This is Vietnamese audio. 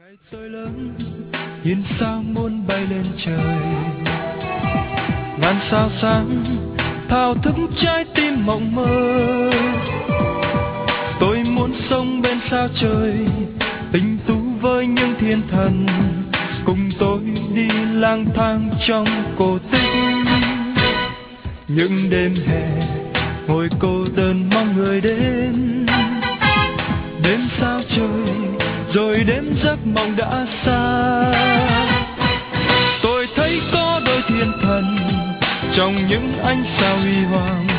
Tôi lớn nhìn sao muốn bay lên trời, ngàn sao sáng thao thức trái tim mộng mơ. Tôi muốn sống bên sao trời, tình tú với những thiên thần, cùng tôi đi lang thang trong cổ tích. Những đêm hè ngồi cô đơn mong người đến, đêm sao trời rồi đêm giấc mộng đã xa. Tôi thấy có đôi thiên thần trong những ánh sao huy hoàng,